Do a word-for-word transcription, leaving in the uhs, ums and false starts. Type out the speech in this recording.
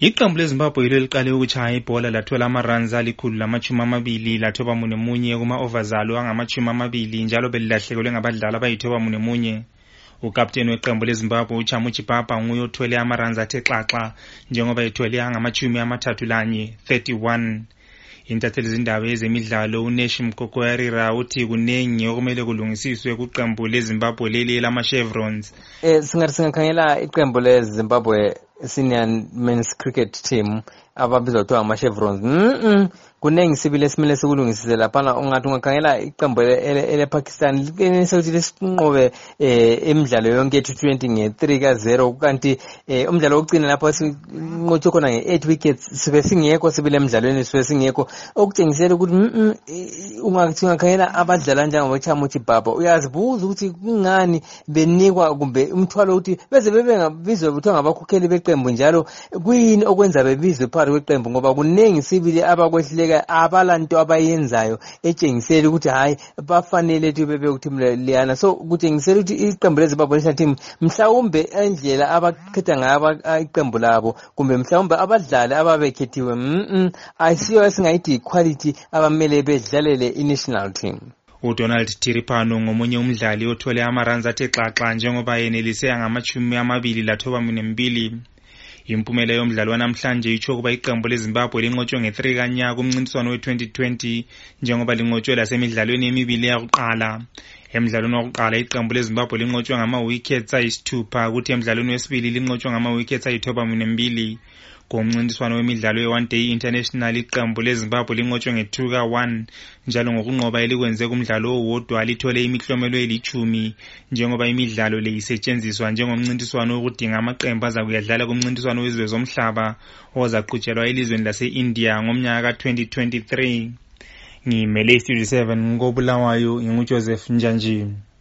Iqembu leZimbabwe yilo liqale ukuchaya ibhola lathola ama-runs alikhulu lamachumi amabili lathoba mune munye kuma-overs angamachumi amabili njalo belilahlekelwe ngabadlali abayithoba mune munye. Ukapteni weqembu leZimbabwe uChamu Chipapa nguye othwele ama-runs athe xaxa njengoba ethwele angamachumi amathathu lanye thirty-one. Intatheli zindaba ezemidlalo uNeshi Mkokoyarira uthi kunengi okumele kulungisiswe kuqembu leZimbabwe leli lama-chevrons. Eh singathi singakhangela iqembu leZimbabwe senior men's cricket team ababizwa kuthiwa ama-chevrons. Mhm kunengi sibile simele sikulungisise lapha ungathi ungakhangela iqembu ele-Pakistan liqinise ukuthi lesinqobe eh emidlalo yonke T twenty nge-three ka zero kanti eh umdlalo wokugcina lapho sinqothe khona nge-eight wickets sibe singekho sibile emidlalweni sibe singekho okutshengisela ukuthi ungathi ungakhangela abadlala njengabo Chamu Chipapa uyazibuza ukuthi kungani benikwa kumbe umthwalo ukuthi beze bebe ngabizwe kuthiwa ngabakhokheli beqembu njalo kuyini okwenza bebizwe phakathi kweqembu ngoba kunengi sibili abakwehluleka abalanto abayenzayo etshengisela ukuthi hayi bafanele ukuthi bebe kuteam leyana so kutshengisela ukuthi iqembu leZimbabwe national team mhlawumbe endlela abakhetha ngaba iqembu labo kumbe mhlawumbe abadlali ababekhethiwe mhm ayisiyo esingayithi quality abamele bedlalele i-national team. uDonald Tiripano ngomunye umdlali othole ama-runs athe xaxa njengoba yenelise ngamachumi amabili lathoba mune mbili. Impumela yomdlalo wanamhlanje itsho kuba iqembu leZimbabwe linqotshwe nge-three kanya kumncintiswano we-twenty twenty njengoba linqotshwe lasemidlalweni emibili yakuqala. Emidlalweni wokuqala iqembu leZimbabwe linqotshwe ngama-wickets ayisithupha kuthi emidlalweni wesibili linqotshwe ngama-wickets ayithoba mune mbili. Kumncintiswano wemidlalo ye-one day international iqembu leZimbabwe linqotshwe nge-two ka one njalo ngokunqoba elikwenze kumdlalo owodwa lithole imihlomelo elithumi njengoba imidlalo le isetshenziswa njengomncintiswano wokudinga amaqembu azakuyadlala kumncintiswano wezizwe zomhlaba ozaqhutshelwa elizweni lase-India ngomnyaka ka twenty twenty-three. Ngimele iStudio seven ngobulawayo nginguJoseph Njanji.